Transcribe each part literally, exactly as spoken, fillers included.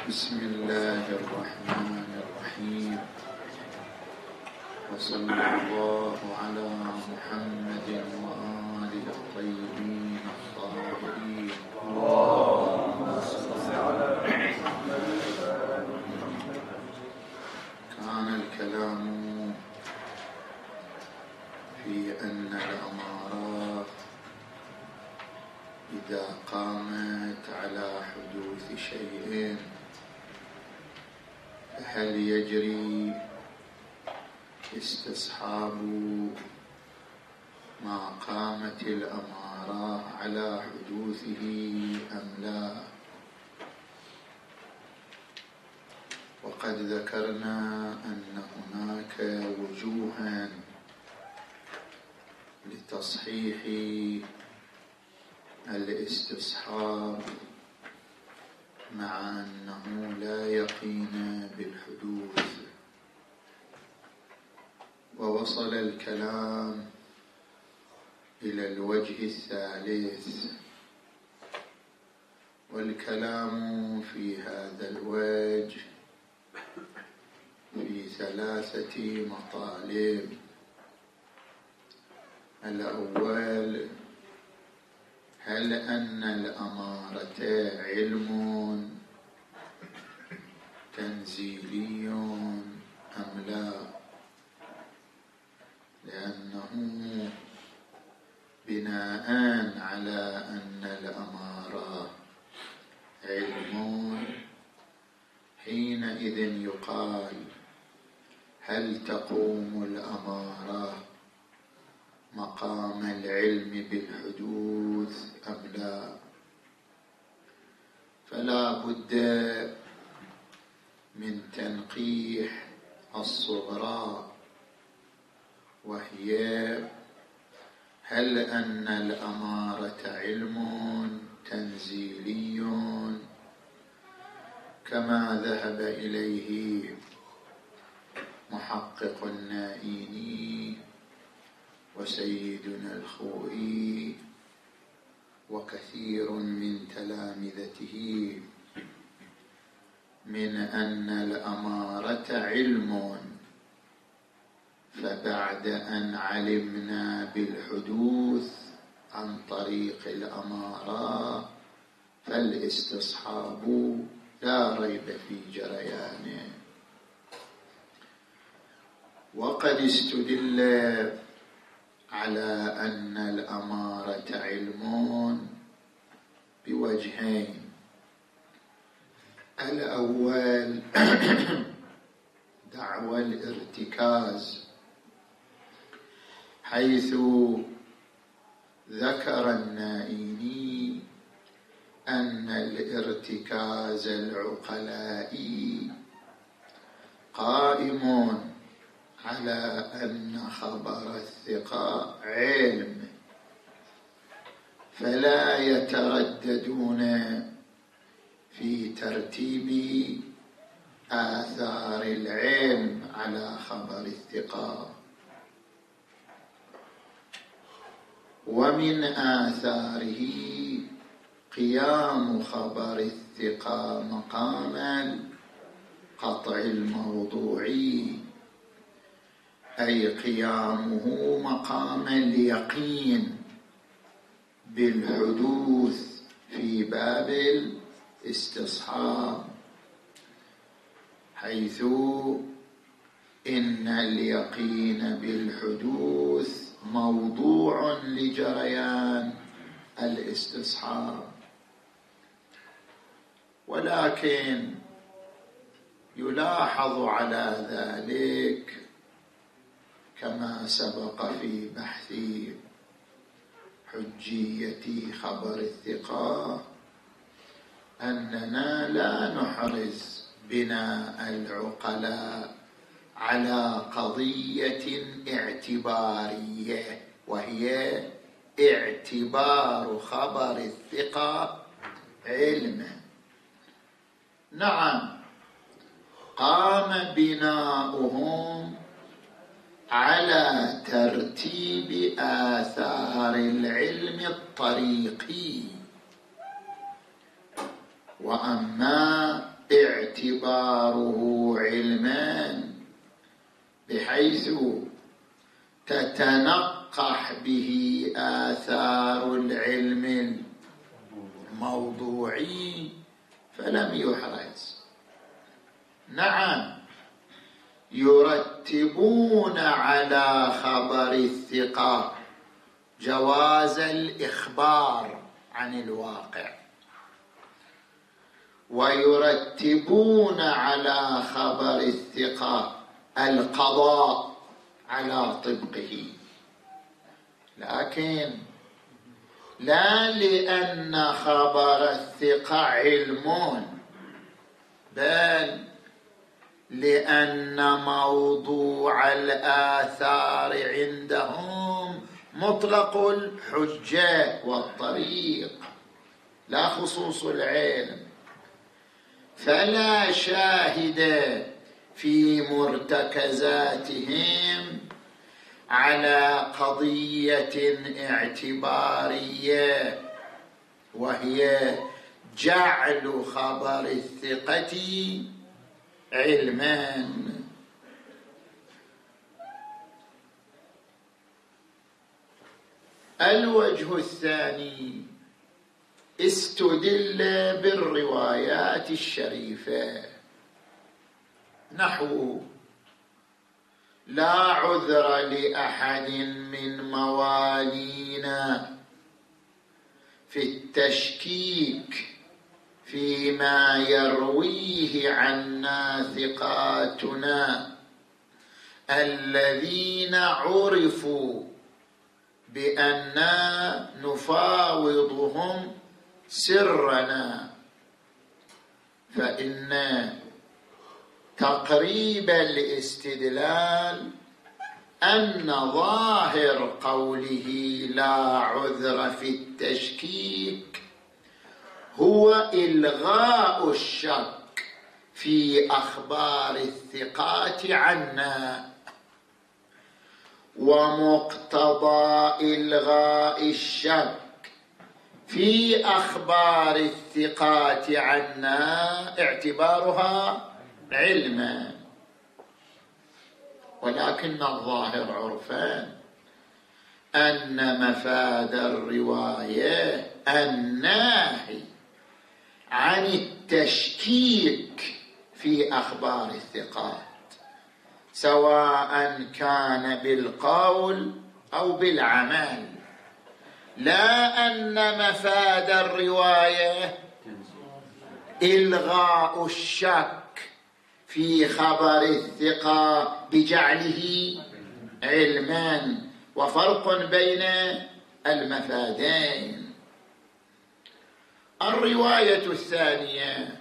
بسم الله الرحمن الرحيم، وصلى الله على محمد وآله الطيبين الطاهرين. اللهم صل على محمد. كان الكلام في أن الأمارات إذا قامت على حدوث شيء هل يجري استصحاب ما قامت الأمارة على حدوثه أم لا؟ وقد ذكرنا أن هناك وجوها لتصحيح الاستصحاب مع أنه لا يقين بالحدوث. ووصل الكلام إلى الوجه الثالث، والكلام في هذا الوجه في ثلاثة مطالب. الأول: هل أن الأمارة علم تنزيلي أم لا؟ لأنه بناء على أن الأمارة علم حينئذ يقال: هل تقوم الأمارة مقام العلم بالحدوث أم لا؟ فلا بد من تنقيح الصغرى، وهي: هل أن الأمارة علم تنزيلي كما ذهب إليه محقق النائيني وسيدنا الخوئي وكثير من تلامذته، من أن الأمارة علم، فبعد أن علمنا بالحدوث عن طريق الأمارة فالاستصحاب لا ريب في جريانه. وقد استدل على أن الأمارة علم بوجهين: الأول دعوى الارتكاز، حيث ذكر النائيني أن الارتكاز العقلائي قائم على أن خبر الثقة علم، فلا يترددون في ترتيب آثار العلم على خبر الثقة. ومن آثاره قيام خبر الثقة مقام القطع الموضوعي، أي قيامه مقام اليقين بالحدوث في باب الاستصحاب، حيث إن اليقين بالحدوث موضوع لجريان الاستصحاب. ولكن يلاحظ على ذلك كما سبق في بحث حجية خبر الثقة أننا لا نحرز بناء العقلاء على قضية اعتبارية، وهي اعتبار خبر الثقة علما. نعم، قام بناؤهم على ترتيب آثار العلم الطريقي، وأما اعتباره علما بحيث تتنقح به آثار العلم الموضوعي فلم يحرز. نعم، يرتبون على خبر الثقة جواز الإخبار عن الواقع، ويرتبون على خبر الثقة القضاء على طبقه، لكن لا لأن خبر الثقة علم، بل لأن موضوع الآثار عندهم مطلق الحجة والطريق لا خصوص العلم، فلا شاهد في مرتكزاتهم على قضية اعتبارية، وهي جعل خبر الثقة علما. الوجه الثاني استدل بالروايات الشريفة، نحو لا عذر لأحد من موالينا في التشكيك فيما يرويه عنا ثقاتنا الذين عرفوا بأننا نفاوضهم سرنا، فإن تقريب الاستدلال أن ظاهر قوله لا عذر في التشكيك هو إلغاء الشك في أخبار الثقات عنا، ومقتضى إلغاء الشك في أخبار الثقات عنا اعتبارها علما، ولكن الظاهر عرفان أن مفاد الرواية الناهي عن التشكيك في أخبار الثقات، سواء كان بالقول أو بالعمل، لا أن مفاد الرواية إلغاء الشك في خبر الثقة بجعله علما، وفرق بين المفادين. الرواية الثانية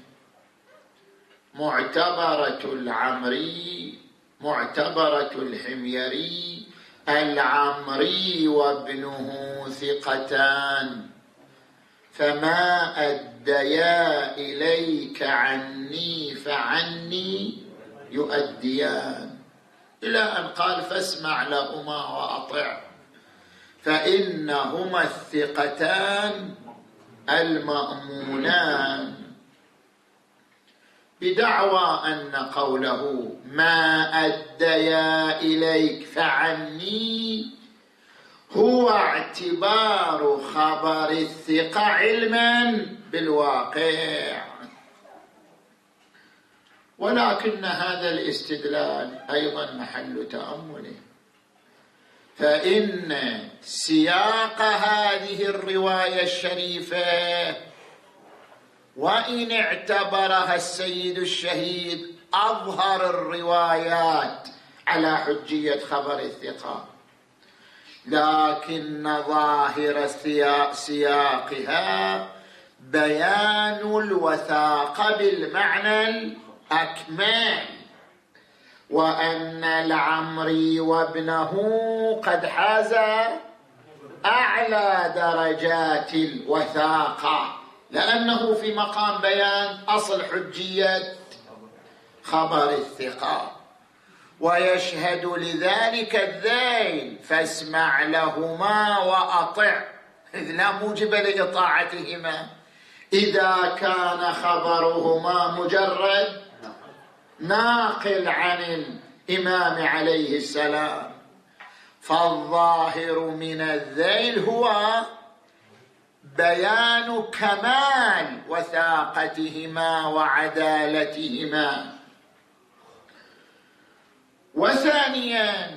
معتبرة العمري معتبرة الحميري العمري وابنه ثقتان، فما أديا إليك عني فعني يؤديان، إلى أن قال فاسمع لهما وأطع، فإنهما الثقتان المأمونان، بدعوى أن قوله ما أديا إليك فعني هو اعتبار خبر الثقة علما بالواقع. ولكن هذا الاستدلال أيضا محل تأمله، فإن سياق هذه الرواية الشريفة وإن اعتبرها السيد الشهيد أظهر الروايات على حجية خبر الثقة، لكن ظاهر سياقها بيان الوثاقة بالمعنى الأكمل، وأن العمري وابنه قد حاز أعلى درجات الوثاقة، لأنه في مقام بيان أصل حجية خبر الثقة، ويشهد لذلك الذيل فاسمع لهما وأطع، إذ لا موجب لإطاعتهما إذا كان خبرهما مجرد ناقل عن الإمام عليه السلام. فالظاهر من الذيل هو بيان كمال وثاقتهما وعدالتهما. وثانيا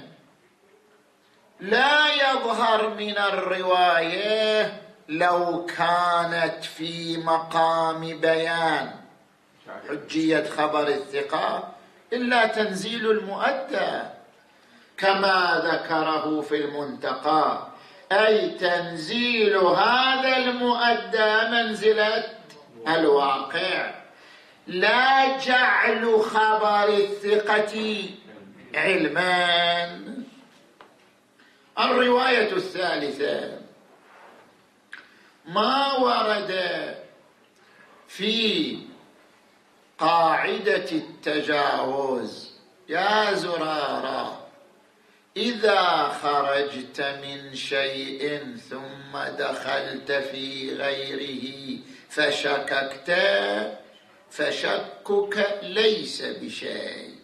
لا يظهر من الرواية لو كانت في مقام بيان حجية خبر الثقة إلا تنزيل المؤدى كما ذكره في المنتقى، أي تنزيل هذا المؤدى منزلة الواقع، لا جعل خبر الثقة علما. الرواية الثالثة ما ورد في قاعدة التجاوز: يا زرارة إذا خرجت من شيء ثم دخلت في غيره فشككت فشكك ليس بشيء،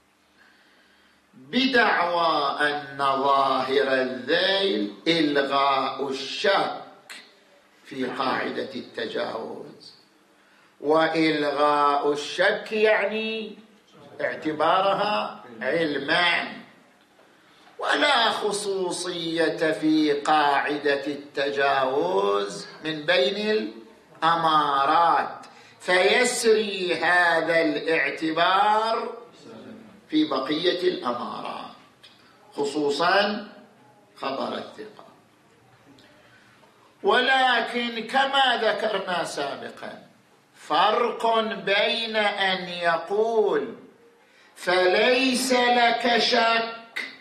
بدعوى أن ظاهر الذيل إلغاء الشك في قاعدة التجاوز، وإلغاء الشك يعني اعتبارها علما، ولا خصوصية في قاعدة التجاوز من بين الأمارات، فيسري هذا الاعتبار في بقية الأمارات خصوصا خبر الثقة. ولكن كما ذكرنا سابقا فرق بين أن يقول فليس لك شك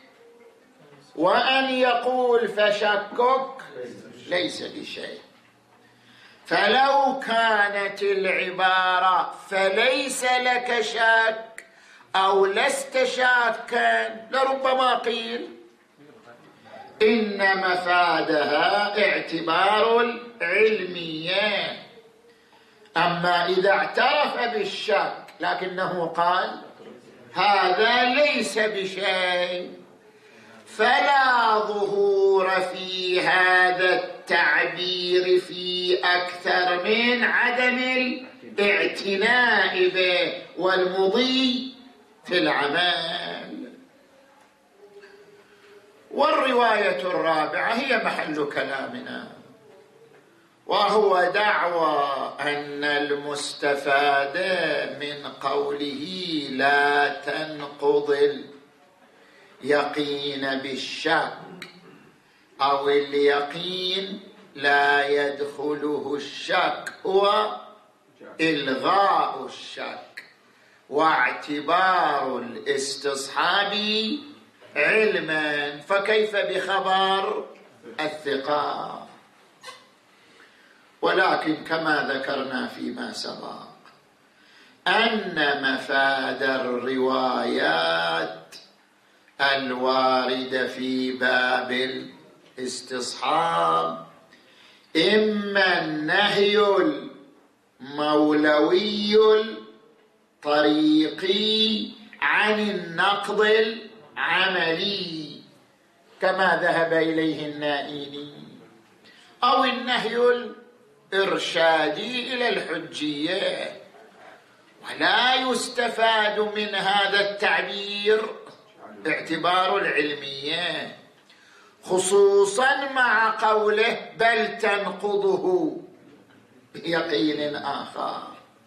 وأن يقول فشكك ليس بشيء. فلو كانت العبارة فليس لك شك أو لست شاكا لربما قيل إن مفادها اعتبار العلمية. أما إذا اعترف بالشك لكنه قال هذا ليس بشيء، فلا ظهور في هذا التعبير في أكثر من عدم الاعتناء به والمضي في العمل. والرواية الرابعة هي محل كلامنا، وهو دعوى أن المستفاد من قوله لا تنقض اليقين بالشك، أو اليقين لا يدخله الشك، هو إلغاء الشك واعتبار الاستصحاب علما، فكيف بخبر الثقة؟ ولكن كما ذكرنا فيما سبق أن مفاد الروايات الواردة في باب الاستصحاب إما النهي المولوي الطريقي عن النقض العملي كما ذهب إليه النائيني، أو النهي الإرشادي إلى الحجية. ولا يستفاد من هذا التعبير اعتبار العلمية، خصوصا مع قوله بل تنقضه بيقين آخر.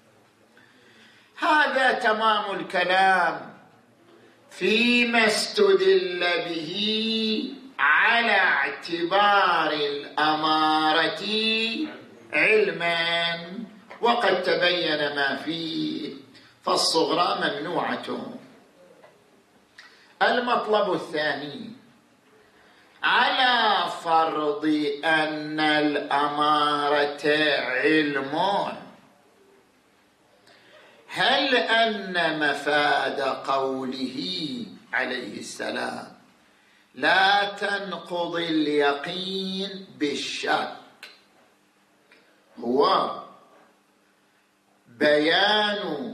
هذا تمام الكلام فيما استدل به على اعتبار الأمارة علما، وقد تبين ما فيه، فالصغرى ممنوعة. المطلب الثاني على فرض أن الأمارة علم، هل أن مفاد قوله عليه السلام لا تنقض اليقين بالشك هو بيان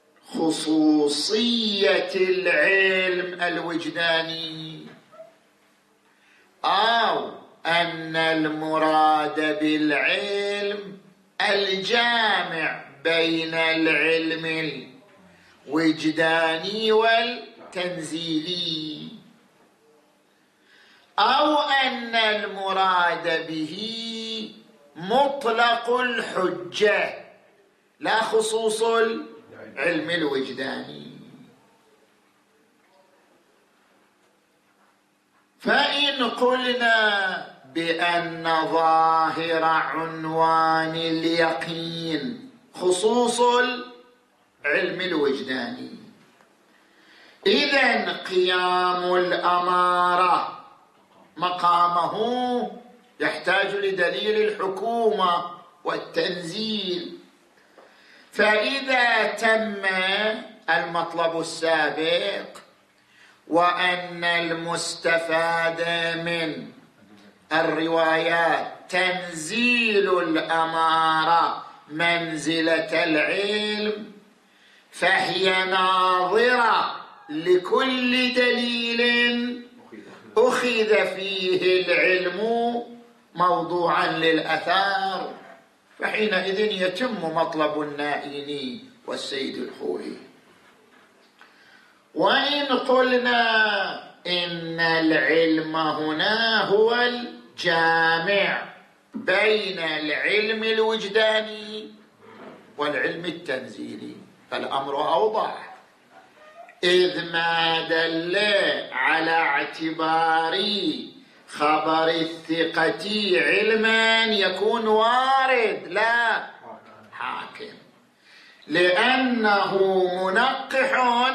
خصوصية العلم الوجداني، أو أن المراد بالعلم الجامع بين العلم الوجداني والتنزيلي، أو أن المراد به مطلق الحجة لا خصوص العلم الوجداني. فإن قلنا بأن ظاهر عنوان اليقين خصوص العلم الوجداني، إذن قيام الأمارة مقامه يحتاج لدليل الحكومة والتنزيل. فإذا تم المطلب السابق وأن المستفاد من الروايات تنزيل الأمارة منزلة العلم، فهي ناظرة لكل دليل أخذ فيه العلم موضوعا للأثار، فحينئذ يتم مطلب النائين والسيد الخوئي. وإن قلنا إن العلم هنا هو الجامع بين العلم الوجداني والعلم التنزيلي، فالأمر أوضح، إذ ما دل على اعتبار خبر الثقة علما يكون وارد لا حاكم، لأنه منقح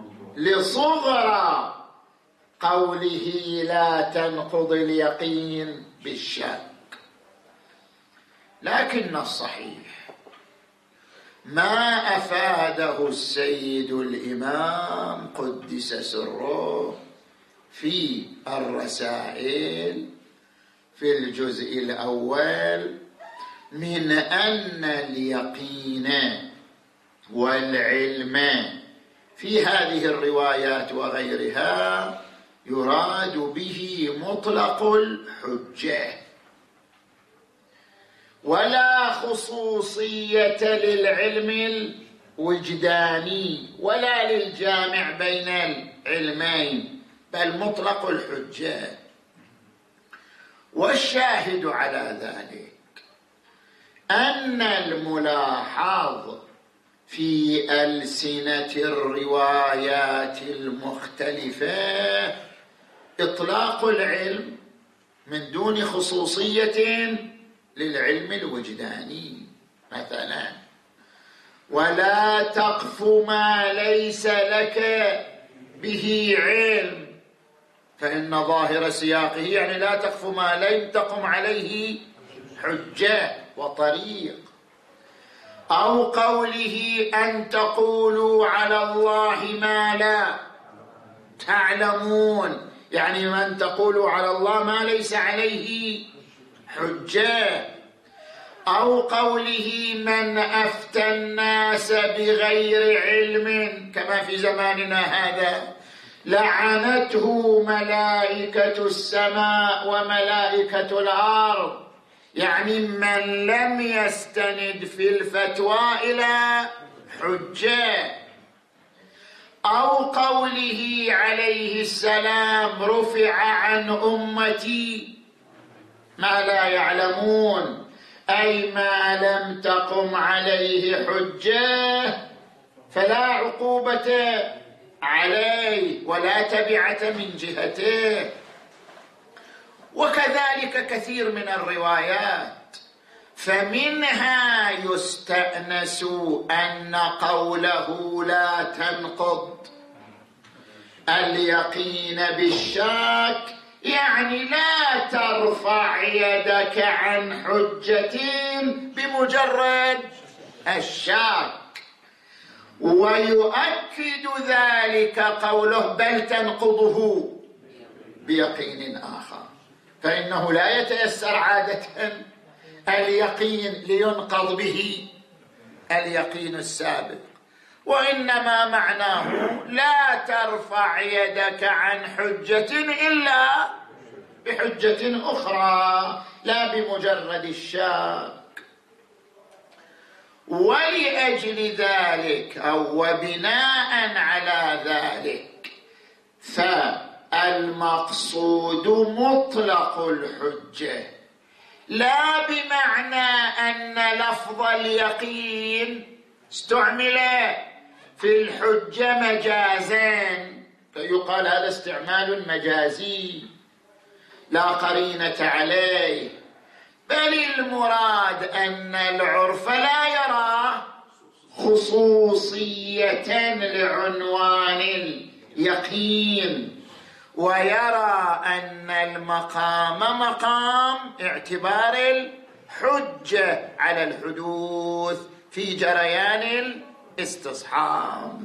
لصغرى قوله لا تنقض اليقين بالشك. لكن الصحيح ما أفاده السيد الإمام قدس سره في الرسائل في الجزء الأول من أن اليقين والعلم في هذه الروايات وغيرها يراد به مطلق الحجة، ولا خصوصية للعلم الوجداني ولا للجامع بين العلمين، بل مطلق الحجة. والشاهد على ذلك أن الملاحظ في ألسنة الروايات المختلفة إطلاق العلم من دون خصوصية للعلم الوجداني. مثلا ولا تقف ما ليس لك به علم، فإن ظاهر سياقه يعني لا تقف ما لم تقم عليه حجة وطريق. أو قوله أن تقولوا على الله ما لا تعلمون، يعني من تقولوا على الله ما ليس عليه حجة. أو قوله من أفتى الناس بغير علم، كما في زماننا هذا لعنته ملائكة السماء وملائكة الأرض، يعني من لم يستند في الفتوى إلى حجة. أو قوله عليه السلام رفع عن أمتي ما لا يعلمون، أي ما لم تقم عليه حجة فلا عقوبة عليه ولا تبعة من جهته. وكذلك كثير من الروايات، فمنها يستأنس أن قوله لا تنقض اليقين بالشك يعني لا ترفع يدك عن حجة بمجرد الشك. ويؤكد ذلك قوله بل تنقضه بيقين آخر، فإنه لا يتيسر عادة اليقين لينقض به اليقين السابق، وإنما معناه لا ترفع يدك عن حجة إلا بحجة أخرى لا بمجرد الشك. ولأجل ذلك أو وبناء على ذلك فالمقصود مطلق الحجة، لا بمعنى أن لفظ اليقين استعمل في الحجة مجازين فيقال هذا استعمال مجازي لا قرينة عليه، بل المراد أن العرف لا يرى خصوصية لعنوان اليقين، ويرى أن المقام مقام اعتبار الحجة على الحدوث في جريان الاستصحاب.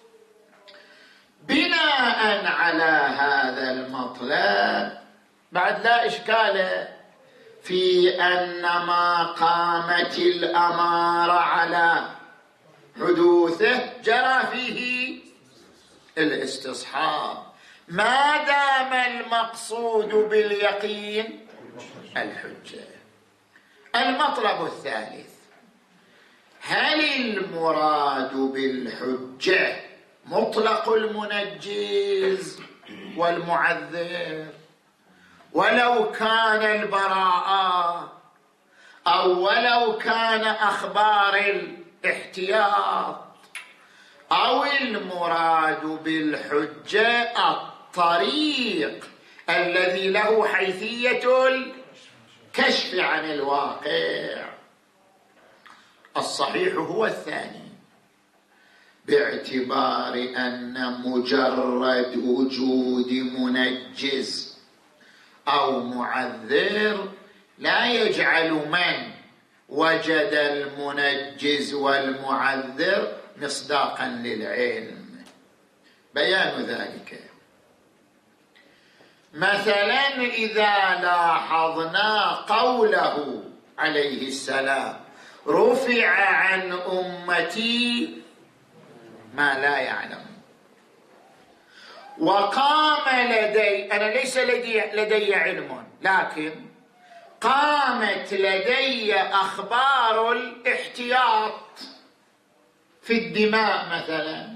بناء على هذا المطلب بعد لا إشكال في أن ما قامت الأمارة على حدوثه جرى فيه الاستصحاب، ما دام المقصود باليقين الحجة. المطلب الثالث: هل المراد بالحجة مطلق المنجز والمعذر؟ ولو كان البراءة أو ولو كان أخبار الاحتياط، أو المراد بالحجة الطريق الذي له حيثية الكشف عن الواقع؟ الصحيح هو الثاني، باعتبار أن مجرد وجود منجز أو معذر لا يجعل من وجد المنجز والمعذر مصداقا للعلم. بيان ذلك: مثلا إذا لاحظنا قوله عليه السلام: رفع عن أمتي ما لا يعلم، وقام لدي، أنا ليس لدي, لدي علم، لكن قامت لدي أخبار الاحتياط في الدماء مثلا،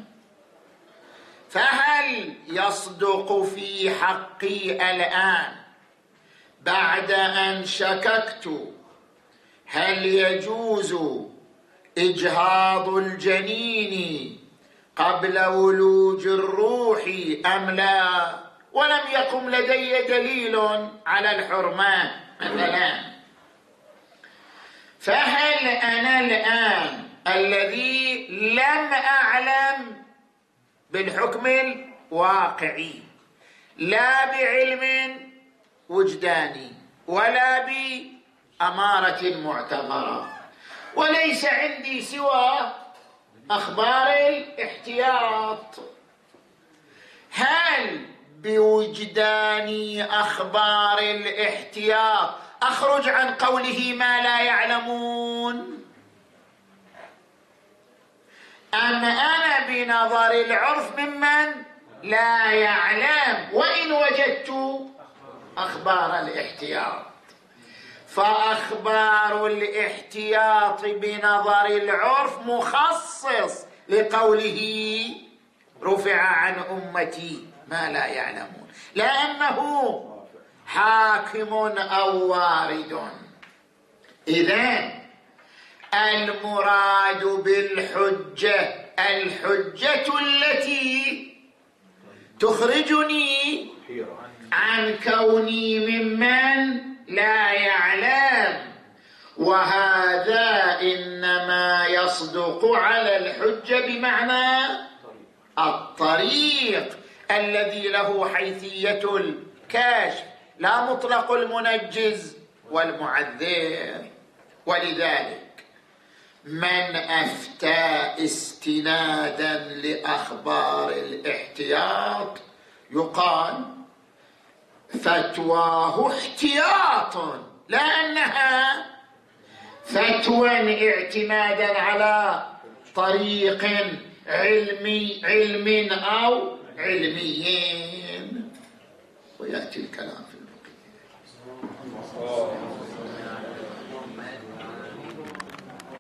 فهل يصدق في حقي الآن بعد أن شككت هل يجوز إجهاض الجنين قبل ولوج الروح أم لا، ولم يقم لدي دليل على الحرمة مثلا؟ فهل أنا الآن الذي لم أعلم بالحكم الواقعي لا بعلم وجداني ولا بأمارة معتبرة، وليس عندي سوى أخبار الاحتياط، هل بوجداني أخبار الاحتياط أخرج عن قوله ما لا يعلمون، أم أنا بنظر العرف ممن لا يعلم وإن وجدت أخبار الاحتياط؟ فأخبار الاحتياط بنظر العرف مخصص لقوله رفع عن أمتي ما لا يعلمون، لأنه حاكم أو وارد. إذن المراد بالحجة الحجة التي تخرجني عن كوني ممن لا يعلم، وهذا إنما يصدق على الحجة بمعنى الطريق الذي له حيثية الكشف، لا مطلق المنجز والمعذر. ولذلك من أفتى استنادا لأخبار الاحتياط يقال فتواه احتياط، لا أنها فتوى اعتمادا على طريق علمي علم أو علميين، ويأتي الكلام